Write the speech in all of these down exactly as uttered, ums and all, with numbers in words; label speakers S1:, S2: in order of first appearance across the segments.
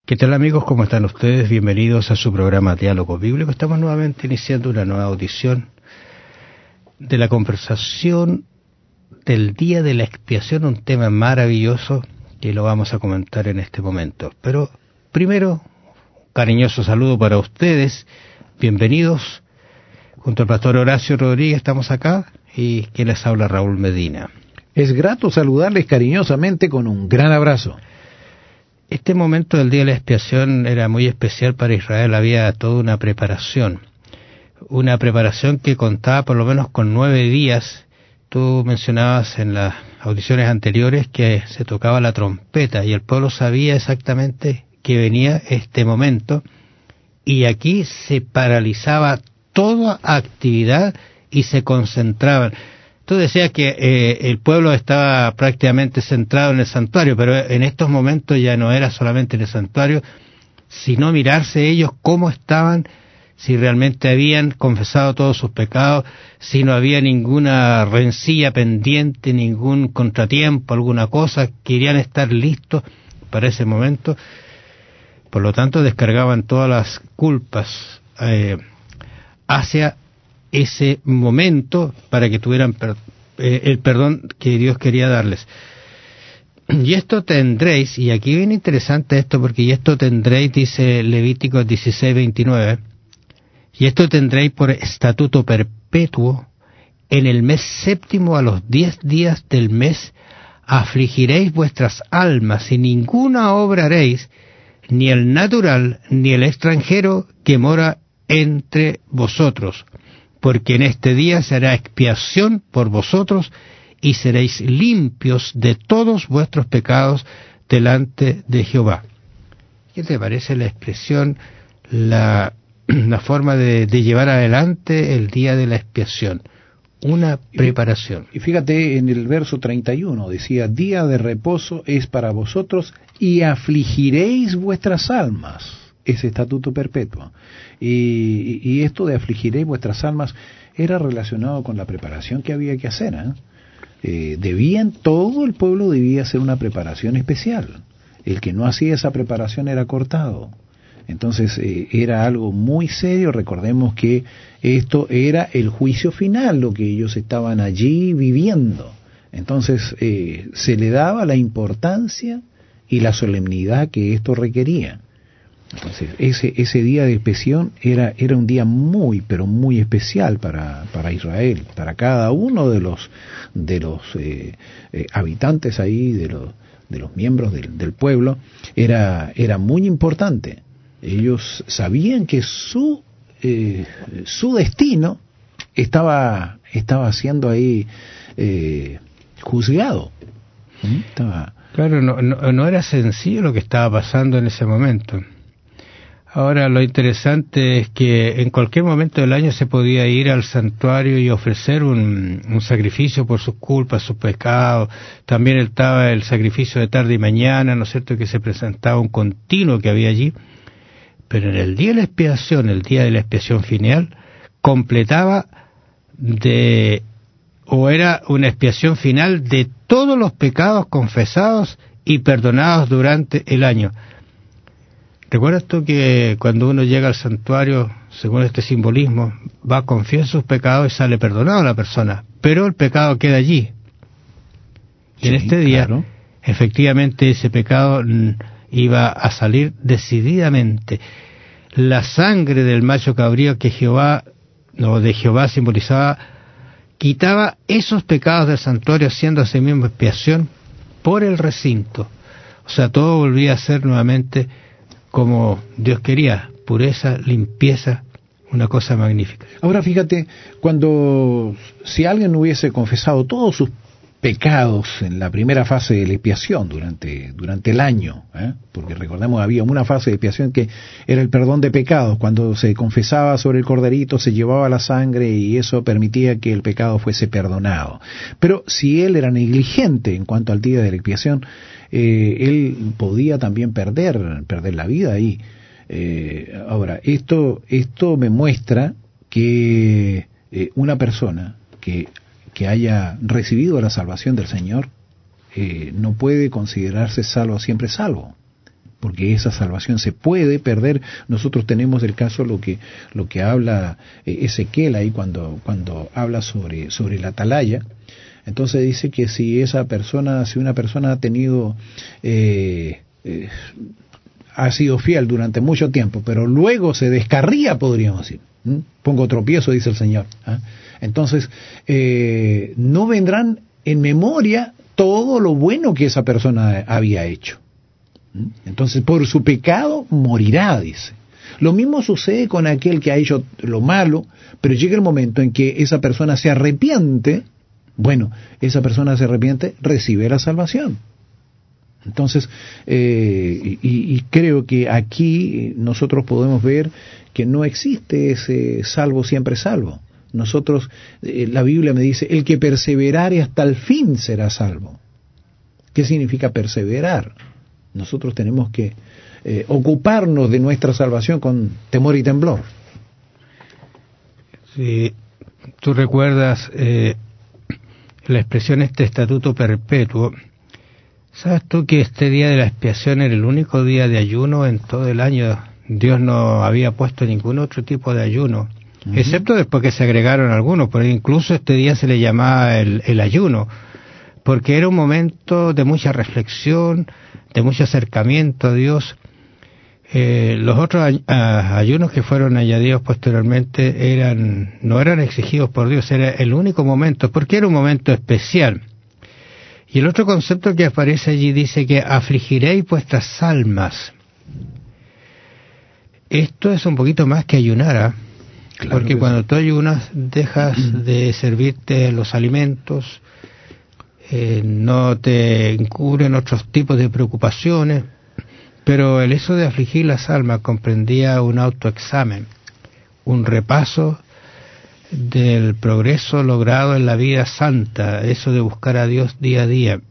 S1: ¿Qué tal, amigos? ¿Cómo están ustedes? Bienvenidos a su programa Diálogo Bíblico. Estamos nuevamente iniciando una nueva audición de la conversación del Día de la Expiación, un tema maravilloso que lo vamos a comentar en este momento. Pero primero, cariñoso saludo para ustedes, bienvenidos. Junto al pastor Horacio Rodríguez estamos acá y quien les habla, Raúl Medina.
S2: Es grato saludarles cariñosamente con un gran abrazo.
S1: Este momento del Día de la Expiación era muy especial para Israel. Había toda una preparación, una preparación que contaba por lo menos con nueve días. Tú mencionabas en las audiciones anteriores que se tocaba la trompeta y el pueblo sabía exactamente que venía este momento, y aquí se paralizaba toda actividad y se concentraban. Tú decías que eh, el pueblo estaba prácticamente centrado en el santuario, pero en estos momentos ya no era solamente en el santuario, sino mirarse ellos cómo estaban, si realmente habían confesado todos sus pecados, si no había ninguna rencilla pendiente, ningún contratiempo, alguna cosa, querían estar listos para ese momento. Por lo tanto, descargaban todas las culpas eh, hacia ese momento para que tuvieran per, eh, el perdón que Dios quería darles. Y esto tendréis, y aquí viene interesante esto, porque y esto tendréis, dice Levíticos dieciséis veintinueve, y esto tendréis por estatuto perpetuo, en el mes séptimo a los diez días del mes, afligiréis vuestras almas, y ninguna obra haréis, ni el natural, ni el extranjero que mora entre vosotros, porque en este día será expiación por vosotros, y seréis limpios de todos vuestros pecados delante de Jehová. ¿Qué te parece la expresión, la, la forma de, de llevar adelante el día de la expiación? Una preparación.
S2: Y fíjate, en el verso treinta y uno decía, día de reposo es para vosotros y afligiréis vuestras almas. Ese estatuto perpetuo. Y, y esto de afligiréis vuestras almas era relacionado con la preparación que había que hacer. ¿eh? Eh, debían, todo el pueblo debía hacer una preparación especial. El que no hacía esa preparación era cortado. Entonces eh, era algo muy serio. Recordemos que esto era el juicio final, lo que ellos estaban allí viviendo. Entonces eh, se le daba la importancia y la solemnidad que esto requería. Entonces, ese ese día de expiación era era un día muy, pero muy especial para para Israel, para cada uno de los de los eh, eh, habitantes ahí, de los de los miembros del, del pueblo, era era muy importante. Ellos sabían que su eh, su destino estaba estaba siendo ahí eh, juzgado. ¿Mm? Estaba...
S1: Claro, no, no, no era sencillo lo que estaba pasando en ese momento. Ahora, lo interesante es que en cualquier momento del año se podía ir al santuario y ofrecer un, un sacrificio por sus culpas, sus pecados. También estaba el sacrificio de tarde y mañana, ¿no es cierto?, que se presentaba un continuo que había allí. Pero en el día de la expiación, el día de la expiación final, completaba de, o era una expiación final de todos los pecados confesados y perdonados durante el año. ¿Recuerdas tú que cuando uno llega al santuario, según este simbolismo, va, confiesa sus pecados y sale perdonado a la persona, pero el pecado queda allí? Y sí, en este día, claro, efectivamente ese pecado iba a salir decididamente. La sangre del macho cabrío que Jehová, o de Jehová simbolizaba, quitaba esos pecados del santuario, haciendo así mismo expiación por el recinto. O sea, todo volvía a ser nuevamente como Dios quería, pureza, limpieza, una cosa magnífica.
S2: Ahora fíjate, cuando si alguien hubiese confesado todos sus pecados en la primera fase de la expiación durante durante el año, ¿eh? porque recordemos había una fase de expiación que era el perdón de pecados, cuando se confesaba sobre el corderito se llevaba la sangre y eso permitía que el pecado fuese perdonado. Pero si él era negligente en cuanto al día de la expiación, eh, él podía también perder perder la vida ahí. Eh, ahora esto esto me muestra que eh, una persona que que haya recibido la salvación del Señor, eh, no puede considerarse salvo siempre salvo. porque esa salvación se puede perder. Nosotros tenemos el caso, lo que lo que habla eh, Ezequiel ahí cuando cuando habla sobre sobre la atalaya. Entonces dice que si esa persona, si una persona ha tenido eh, eh, ha sido fiel durante mucho tiempo, pero luego se descarría, podríamos decir. ¿Mm? Pongo tropiezo, dice el Señor. ¿Ah? Entonces, eh, no vendrán en memoria todo lo bueno que esa persona había hecho. ¿Mm? Entonces, por su pecado morirá, dice. Lo mismo sucede con aquel que ha hecho lo malo, pero llega el momento en que esa persona se arrepiente. Bueno, esa persona se arrepiente, recibe la salvación. Entonces, eh, y, y creo que aquí nosotros podemos ver que no existe ese salvo siempre salvo. Nosotros, eh, la Biblia me dice, el que perseverare hasta el fin será salvo. ¿Qué significa perseverar? Nosotros tenemos que eh, ocuparnos de nuestra salvación con temor y temblor.
S1: Si tú recuerdas eh, la expresión este estatuto perpetuo, ¿sabes tú que este día de la expiación era el único día de ayuno en todo el año? Dios no había puesto ningún otro tipo de ayuno, uh-huh. excepto después que se agregaron algunos, pero incluso este día se le llamaba el, el ayuno, porque era un momento de mucha reflexión, de mucho acercamiento a Dios. Eh, los otros ay- a, ayunos que fueron añadidos posteriormente eran no eran exigidos por Dios, era el único momento, porque era un momento especial. Y el otro concepto que aparece allí dice que afligiréis vuestras almas. Esto es un poquito más que ayunar, ¿eh? Claro, porque cuando sí. Tú ayunas dejas de servirte los alimentos, eh, no te incurren otros tipos de preocupaciones, pero el eso de afligir las almas comprendía un autoexamen, un repaso del progreso logrado en la vida santa, eso de buscar a Dios día a día.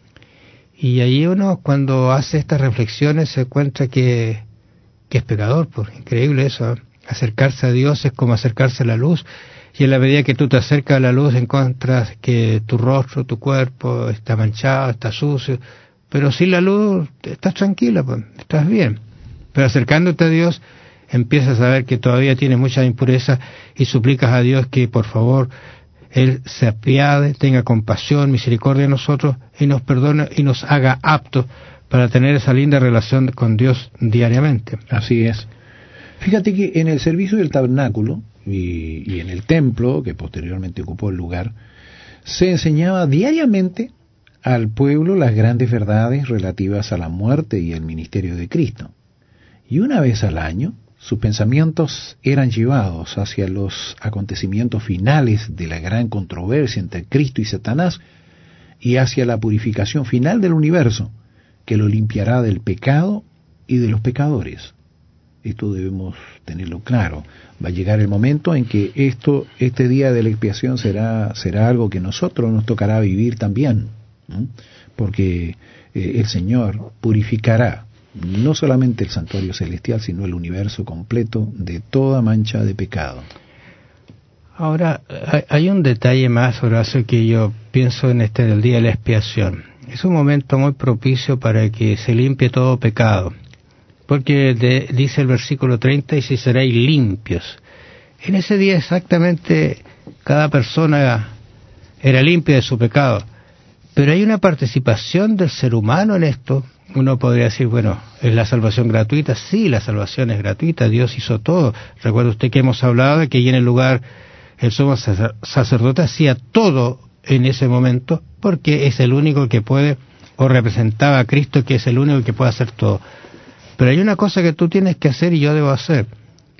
S1: Y ahí uno cuando hace estas reflexiones se encuentra que, que es pecador, pues increíble eso, ¿eh? Acercarse a Dios es como acercarse a la luz, y en la medida que tú te acercas a la luz encuentras que tu rostro, tu cuerpo está manchado, está sucio, pero sin la luz estás tranquila, pues, estás bien. Pero acercándote a Dios empiezas a ver que todavía tienes mucha impureza y suplicas a Dios que por favor Él se apiade, tenga compasión, misericordia de nosotros y nos perdone y nos haga aptos para tener esa linda relación con Dios diariamente.
S2: Así es. Fíjate que en el servicio del tabernáculo y, y en el templo, que posteriormente ocupó el lugar, se enseñaba diariamente al pueblo las grandes verdades relativas a la muerte y el ministerio de Cristo. Y una vez al año, sus pensamientos eran llevados hacia los acontecimientos finales de la gran controversia entre Cristo y Satanás y hacia la purificación final del universo, que lo limpiará del pecado y de los pecadores. Esto debemos tenerlo claro. Va a llegar el momento en que esto, este día de la expiación será, será algo que nosotros nos tocará vivir también, ¿no? Porque eh, el Señor purificará no solamente el santuario celestial, sino el universo completo de toda mancha de pecado.
S1: Ahora, hay un detalle más, Horacio, que yo pienso en este del día de la expiación. Es un momento muy propicio para que se limpie todo pecado, porque de, dice el versículo treinta, y si seréis limpios. En ese día exactamente cada persona era limpia de su pecado, pero hay una participación del ser humano en esto. Uno podría decir, bueno, ¿es la salvación gratuita? Sí, la salvación es gratuita, Dios hizo todo. Recuerda usted que hemos hablado de que allí en el lugar el sumo sacerdote hacía todo en ese momento, porque es el único que puede, o representaba a Cristo, que es el único que puede hacer todo. Pero hay una cosa que tú tienes que hacer y yo debo hacer,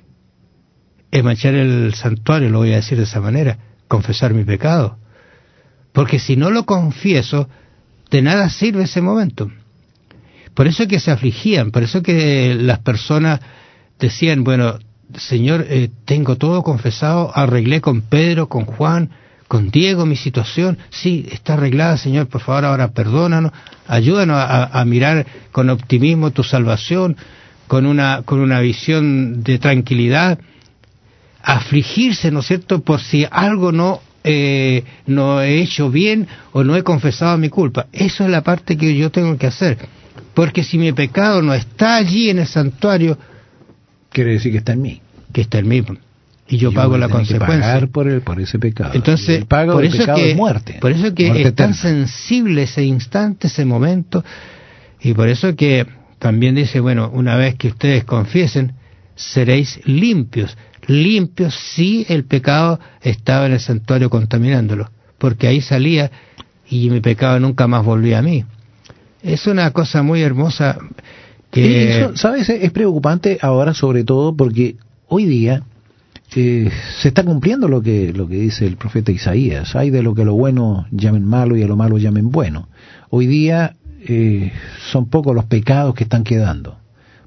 S1: es manchar el santuario, lo voy a decir de esa manera, confesar mi pecado. Porque si no lo confieso, de nada sirve ese momento. Por eso es que se afligían, por eso que las personas decían, bueno, Señor, eh, tengo todo confesado, arreglé con Pedro, con Juan, con Diego mi situación, sí, está arreglada, Señor, por favor, ahora perdónanos, ayúdanos a, a mirar con optimismo tu salvación, con una, con una visión de tranquilidad, afligirse, ¿no es cierto?, por si algo no, eh, no he hecho bien o no he confesado mi culpa. Eso es la parte que yo tengo que hacer. Porque si mi pecado no está allí en el santuario,
S2: quiere decir que está en mí.
S1: Que está en mí. Y yo, yo pago la consecuencia.
S2: Que pagar por, el, por ese pecado.
S1: Entonces,
S2: el pago
S1: por
S2: del
S1: eso
S2: pecado
S1: que,
S2: es muerte.
S1: Por eso que
S2: muerte
S1: es tan
S2: eterna.
S1: sensible ese instante, ese momento, y por eso que también dice, bueno, una vez que ustedes confiesen, seréis limpios. Limpios si el pecado estaba en el santuario contaminándolo, porque ahí salía y mi pecado nunca más volvía a mí. Es una cosa muy hermosa que...
S2: Eso, ¿sabes? Es preocupante ahora, sobre todo porque hoy día eh, se está cumpliendo lo que lo que dice el profeta Isaías. Hay de lo que lo bueno llamen malo y a lo malo llamen bueno. Hoy día eh, son pocos los pecados que están quedando,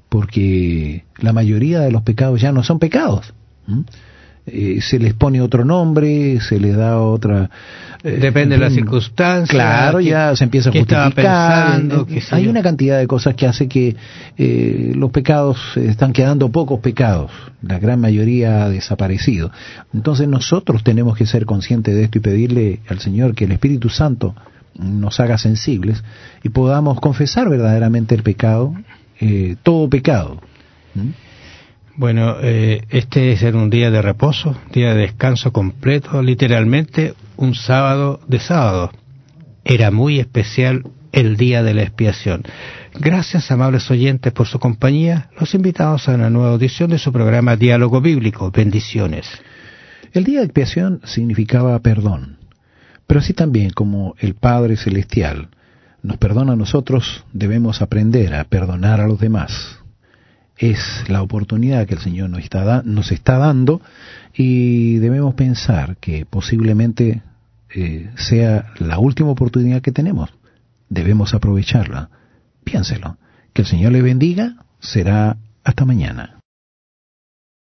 S2: porque la mayoría de los pecados ya no son pecados. ¿Mm? Eh, se les pone otro nombre, se les da otra...
S1: Eh, Depende de las circunstancias.
S2: Claro,
S1: que,
S2: ya se empieza a justificar.
S1: Pensando,
S2: eh, hay una cantidad de cosas que hace que eh, los pecados eh, están quedando pocos pecados, la gran mayoría ha desaparecido. Entonces nosotros tenemos que ser conscientes de esto y pedirle al Señor que el Espíritu Santo nos haga sensibles y podamos confesar verdaderamente el pecado, eh, todo pecado. ¿Mm?
S1: Bueno, eh, este es un día de reposo, día de descanso completo, literalmente un sábado de sábado. Era muy especial el día de la expiación. Gracias, amables oyentes, por su compañía. Los invitamos a una nueva audición de su programa Diálogo Bíblico. Bendiciones.
S2: El día de expiación significaba perdón, pero así también como el Padre Celestial nos perdona a nosotros, debemos aprender a perdonar a los demás. Es la oportunidad que el Señor nos está, da, nos está dando y debemos pensar que posiblemente eh, sea la última oportunidad que tenemos. Debemos aprovecharla. Piénselo. Que el Señor le bendiga. Será hasta mañana.